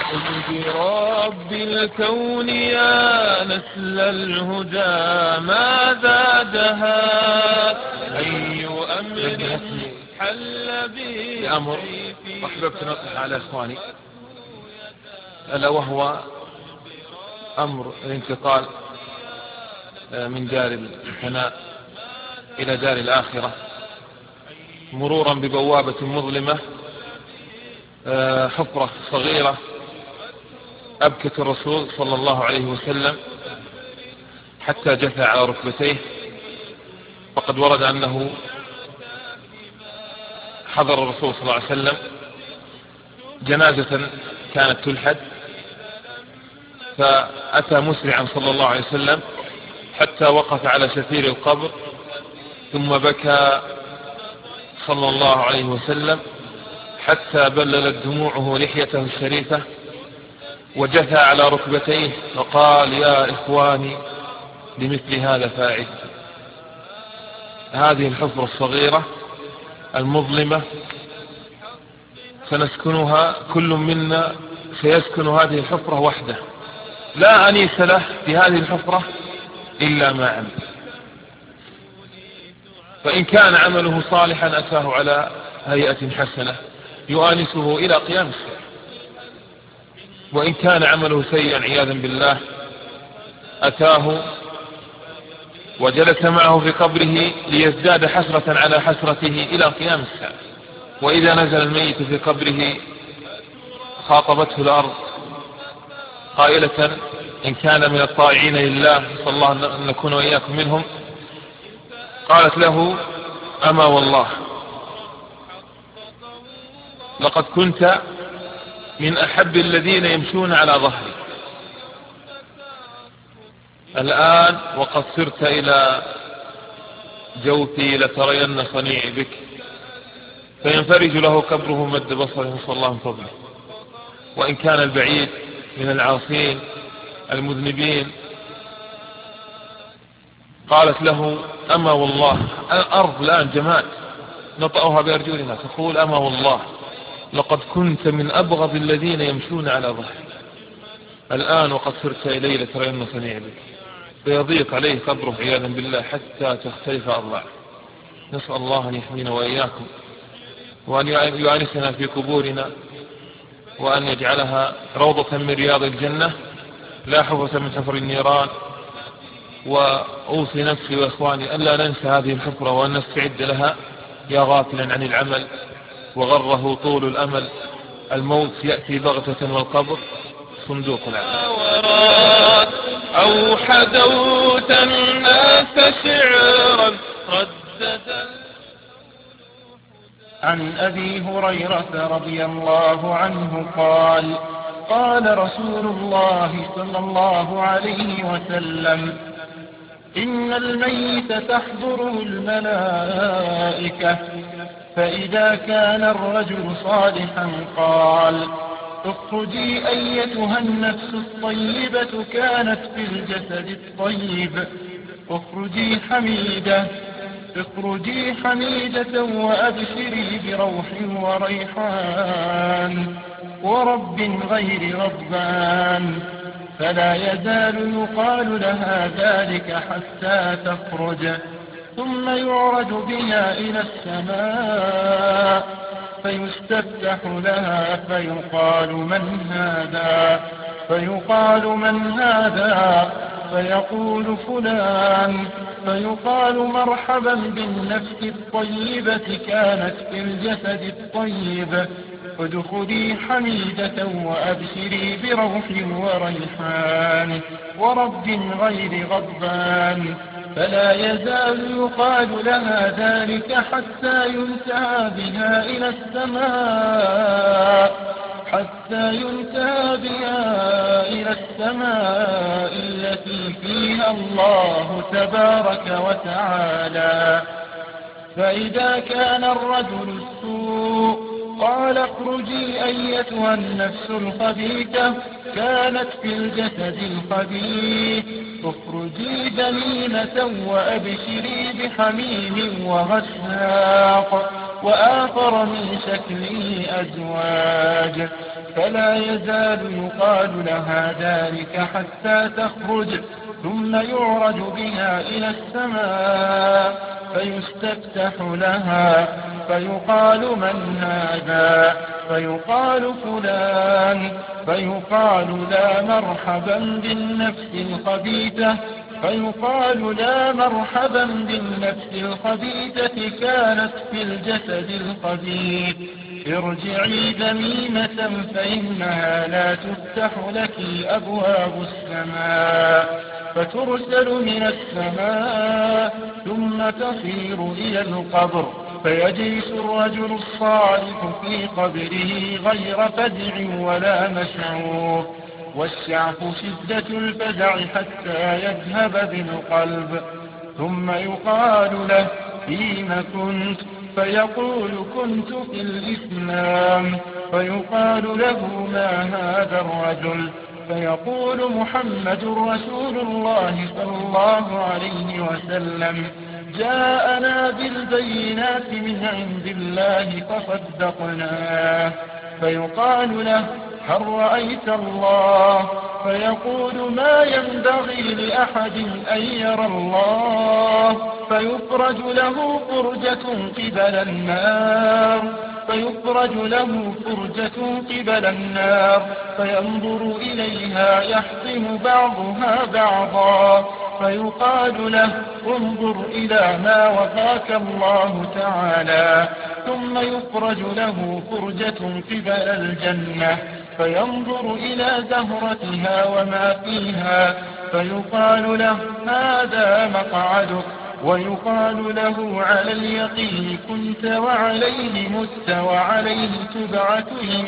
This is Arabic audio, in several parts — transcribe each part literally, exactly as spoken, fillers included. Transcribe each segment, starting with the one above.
قل برب الكون يا نسل الهدى ما زادها أي أمر حل به أمر أحببت نطرح على إخواني، ألا وهو أمر الانتقال من دار الفناء إلى دار الآخرة، مرورا ببوابة مظلمة، حفرة صغيرة أبكت الرسول صلى الله عليه وسلم حتى جثى على ركبتيه. فقد ورد أنه حضر الرسول صلى الله عليه وسلم جنازة كانت تلحد، فأتى مسرعا صلى الله عليه وسلم حتى وقف على شفير القبر، ثم بكى صلى الله عليه وسلم حتى بللت دموعه لحيته الشريفة، وجثى على ركبتيه وقال: يا إخواني لمثل هذا فاعل. هذه الحفرة الصغيرة المظلمة سنسكنها، كل منا سيسكن هذه الحفرة وحده، لا أنيس له في هذه الحفرة إلا ما عمل. فإن كان عمله صالحا أتاه على هيئة حسنة يؤانسه إلى قيام الساعة، وإن كان عمله سيئا عياذا بالله أتاه وجلس معه في قبره ليزداد حسرة على حسرته إلى قيام الساعة. وإذا نزل الميت في قبره خاطبته الأرض قائلة إن كان من الطائعين لله، صلى الله أن نكون وإياكم منهم، قالت له: أما والله لقد كنت من أحب الذين يمشون على ظهري، الآن وقد صرت إلى جوفي لترين صنيعي بك. فينفرج له قبره مد بصره صلى الله عليه وسلم. وإن كان البعيد من العاصين المذنبين قالت له: أما والله، الأرض الآن جماد نطأها بأرجلنا، تقول: أما والله لقد كنت من أبغض الذين يمشون على ظهري، الآن وقد صرت إلي لترين صنيعي بك. فيضيق عليه قبره عياذا بالله حتى تختلف أضلاعه. نسأل الله أن يحمينا وإياكم، وأن يؤانسنا في قبورنا، وأن يجعلها روضة من رياض الجنة لا حفرة من حفر النيران. وأوصي نفسي وإخواني أن لا ننسى هذه الحفرة وأن نستعد لها، يا غافلا عن العمل وغره طول الأمل، الموت يأتي بغتة والقبر صندوق العمل. أو حدوت الناس شعرا رددا. عن أبي هريرة رضي الله عنه قال: قال رسول الله صلى الله عليه وسلم: إن الميت تحضره الملائكة، فإذا كان الرجل صالحا قال: اخرجي أيتها النفس الطيبة كانت في الجسد الطيب، اخرجي حميدة اخرجي حميدة وأبشري بروح وريحان ورب غير غضبان. فلا يزال يقال لها ذلك حتى تخرج، ثم يعرج بها إلى السماء فيستفتح لها فيقال: من هذا؟ فيقال: من هذا؟ فيقول: فلان. فيقال: مرحبا بالنفس الطيبة كانت في الجسد الطيب، ادخلي حميدة وأبشري بروح وريحان ورب غير غضبان. فلا يزال يقال لها ذلك حتى ينتهى بها إلى السماء حتى ينتهى بها إلى السماء التي فيها الله تبارك وتعالى. فإذا كان الرجل السوء قال: اخرجي أيتها النفس الخبيثة كانت في الجسد الخبيث، اخرجي ذميمة وأبشري بحميم وغساق وآخر من شكله أزواج، فلا يزال يقال لها ذلك حتى تخرج، ثم يعرج بها إلى السماء فيستفتح لها فيقال من هذا؟ فيقال فلان، فيقال لا مرحبا بالنفس الخبيثة، فيقال لا مرحبا بالنفس الخبيثة كانت في الجسد الخبيث، ارجعي ذميمة فإنها لا تفتح لك أبواب السماء، فترسل من السماء ثم تصير إلى القبر، فيجلس الرجل الصالح في قبره غير فزع ولا مشعور، والشعف شدة الفزع حتى يذهب بالقلب، ثم يقال له فيم كنت؟ فيقول كنت في الإسلام، فيقال له ما هذا الرجل؟ فيقول محمد رسول الله صلى الله عليه وسلم، جاءنا بالبينات من عند الله فصدقناه. فيقال له هل رأيت الله؟ فيقول ما ينبغي لأحد أن يرى الله، فيفرج له فرجة قبل النار، فيفرج له فرجة قبل النار فينظر إليها يحطم بعضها بعضا، فيقال له انظر إلى ما وفاك الله تعالى، ثم يفرج له فرجة قبل الجنة فينظر إلى زهرتها وما فيها، فيقال له هذا مقعدك، ويقال له على اليقين كنت وعليه مت وعليه تبعث إن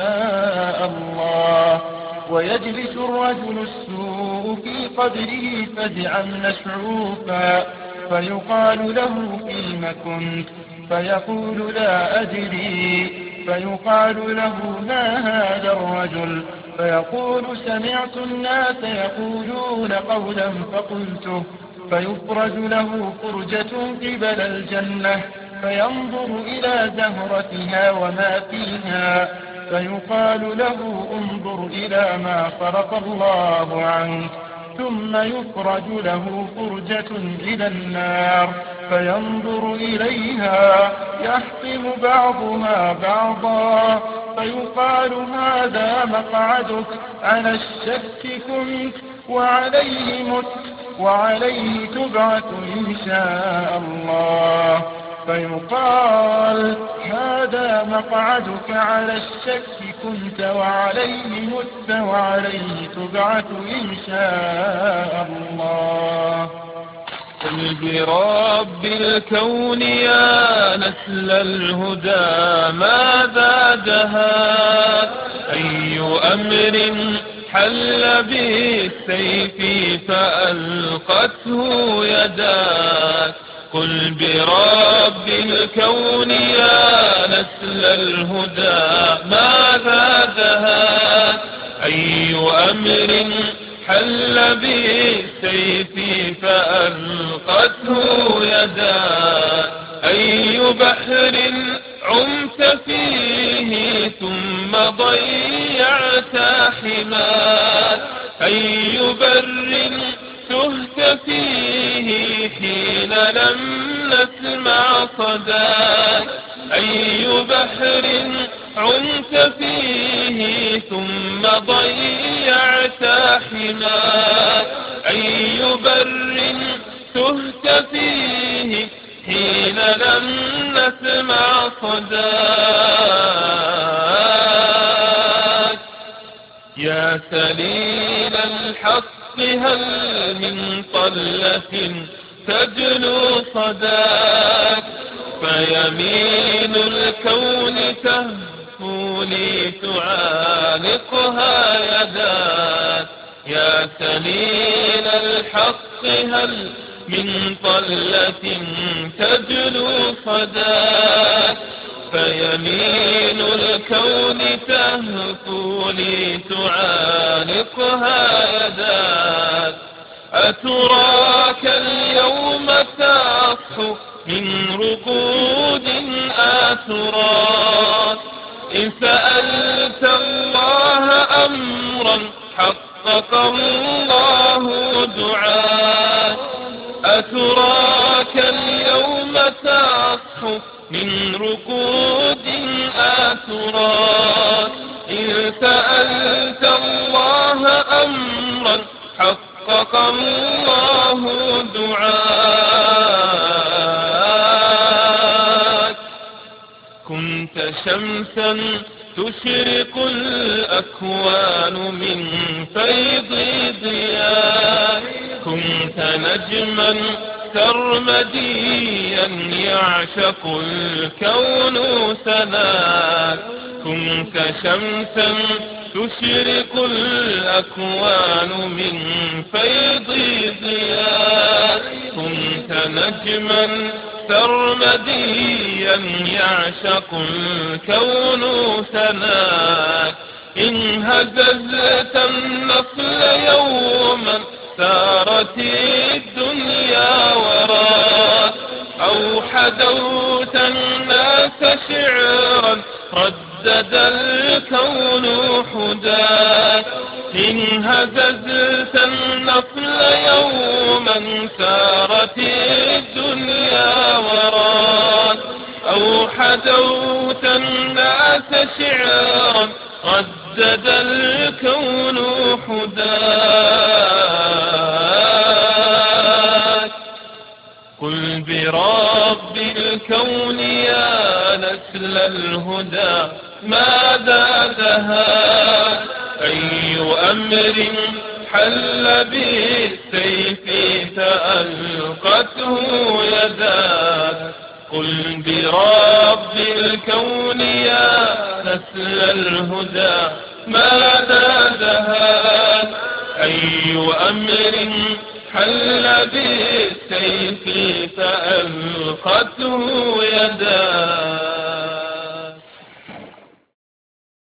شاء الله. ويجلس الرجل السوء في قبره فزعا مشعوفا، فيقال له فيم كنت؟ فيقول لا أدري، فيقال له ما هذا الرجل؟ فيقول سمعت الناس يقولون قولا فقلته، فيفرج له فرجة قبل الجنة فينظر إلى زهرتها وما فيها، فيقال له انظر إلى ما خلق الله عنك، ثم يفرج له فرجة إلى النار فينظر إليها يحطم بعضها بعضا، فيقال هذا مقعدك، على الشك كنت وعليه مت وعليه تبعث إن شاء الله. فيقال هذا مقعدك، على الشك كنت وعليه مت وعليه تبعث إن شاء الله. قل برب الكون يا نسل الهدى ماذا دهاك؟ أي أمر حل بالسيف فألقته يداك؟ قل برب الكون يا نسل الهدى ماذا دهاك؟ أي أمر حل بالسيف فألقته يداك؟ أي بحر عمت فيه ثم ضيعت حماك؟ أي بر تهت فيه حين لم نسمع صداك؟ أي بحر عمت فيه ثم ضيعت حماك؟ أي بر تهت فيه حين لم نسمع صداك؟ يا سليل الحق هل من طلة تجلو صداك؟ فيمين الكون تهفو لي تعانقها يداك. يا سليل الحق هل من طلة تجلو صداك؟ فيمين الكون تهفو لي تعانقها يداك. أتراك اليوم تصحو من رقود آثرات. إن سألت الله أمرا حقق الله دعاء. أتراك اليوم تصحو من ركود آثرات. إن سألت الله أمرا حقق الله دعاء. كنت شمسا تشرق الأكوان من فيض ضياء. كنت نجما سرمديا يعشق الكون سناك. كنت شمسا تشرق الأكوان من فيض ضياء. كنت نجما سرمديا يعشق الكون سناك. إن هززت النصل يوما سارت الدنيا وراك. أو حدوت الناس شعرا ردد الكون حداك. إن هززت النصل يوما سارت الدنيا وراك. أو حدوت الناس شعرا ردد الكون حداك. قل برب الكون يا نسل الهدى ماذا دهاك. أي أمر حل بالسيف فألقته يداك. قل برب الكون يا نسل الهدى ماذا دهاك. أي أمر حل بالسيف فألقته يداك.